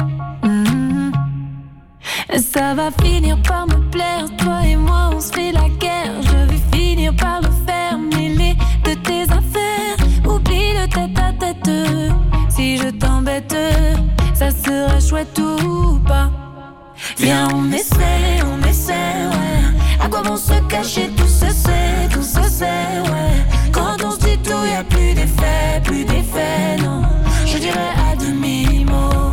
Ça va finir par me plaire. Toi et moi, on se fait la guerre. Je vais finir par le faire, mais cacher, tout se sait, ouais. Quand on se dit tout, y a plus d'effet, non. Je dirais à demi-mot.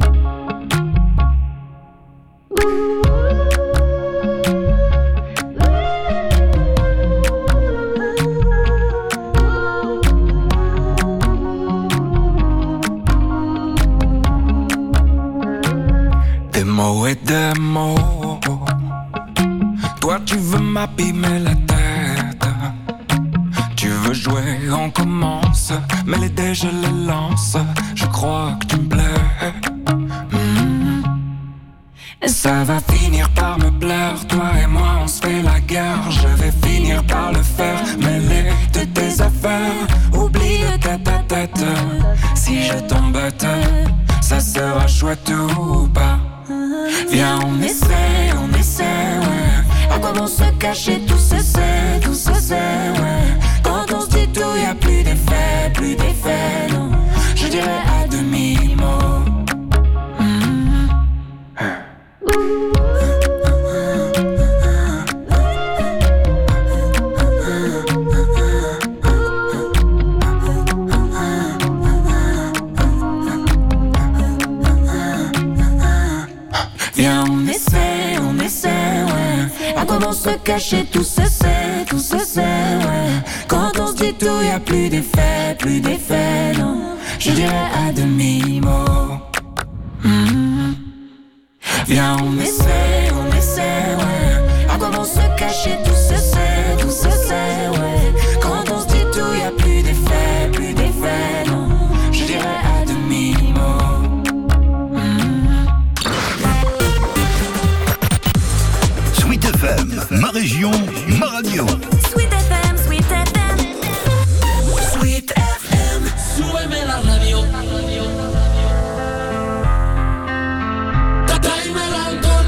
Des mots et des mots. Toi tu veux m'abîmer la tête. Tu veux jouer, on commence. Mais les dés je les lance. Je crois que tu me plais. Ça va finir par me plaire. Toi et moi on se fait la guerre. Je vais finir par le faire. Mêler de tes affaires. Oublie le tête-à-tête. Si je t'embête, ça sera chouette ou pas. Viens on essaie, ouais. À quoi bon se cacher, tout se sait, ouais. Quand on se dit tout, y a plus d'effet, non. Je dirais à demi-mot. Viens on essaie, ouais. À quoi bon se cacher, tout se sait, ouais. Quand on se dit tout, y a plus d'effet, non. Je dirais à demi-mot. Viens on essaie, ouais. À quoi bon se cacher, tout se sait, ouais. Quand on se dit tout, y a plus d'effet, non. Je dirais à demi-mot. Sweet FM, ma région, ma radio. Sweet FM, Sweet FM. Sweet FM. Súbeme la radio. Tráeme el alcohol.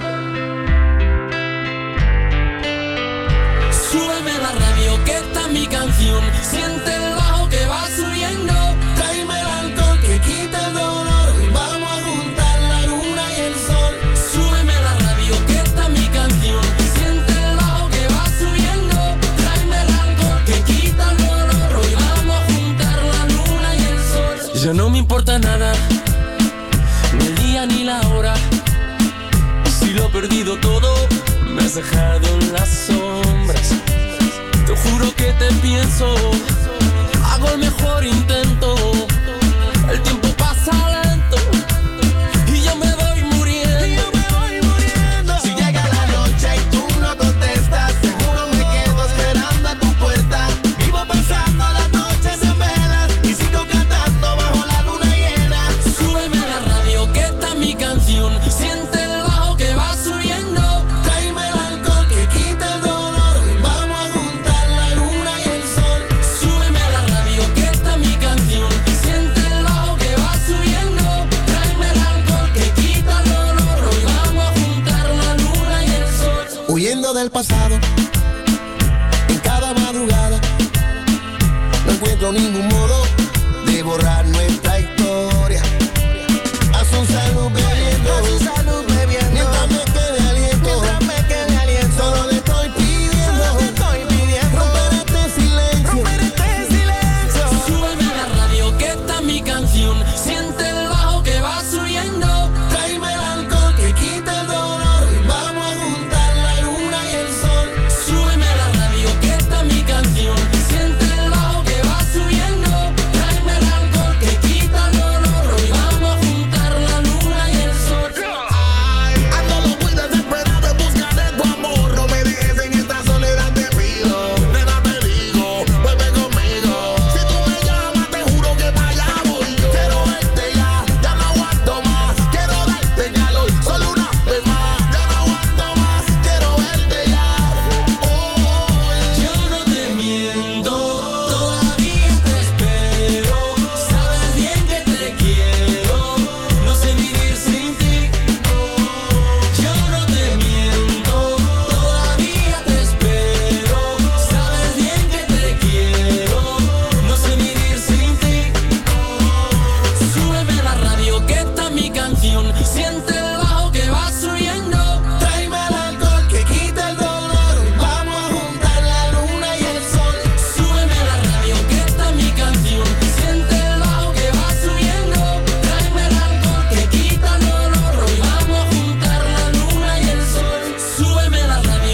Súbeme la radio, que esta es mi canción. Siente el bajo que va subiendo. Tráeme el alcohol que quita el dolor. Vamos a juntar la luna y el sol. Súbeme la radio, que esta es mi canción. Siente el bajo que va subiendo. Tráeme el alcohol que quita el dolor. Hoy vamos a juntar la luna y el sol. Ya no me importa nada, ni el día ni la hora. Si lo he perdido todo, me has dejado en las sombras. Te juro que te pienso, hago el mejor intento. El tiempo pasa lento y yo me voy muriendo. Si llega la noche y tú no contestas, seguro me quedo esperando a tu puerta. Vivo pasando las noches en velas y sigo cantando bajo la luna llena. Súbeme la radio, que esta es mi canción. Siente el bajo que va subiendo. Tráeme el alcohol que quita el dolor. Vamos a juntar la luna y el sol. Súbeme la radio, que esta es mi canción. Siente el bajo que va subiendo. Tráeme el alcohol que quita el dolor. Hoy vamos a juntar la luna y el sol. Huyendo del pasado, en cada madrugada, no encuentro ningún modo de borrar nuestra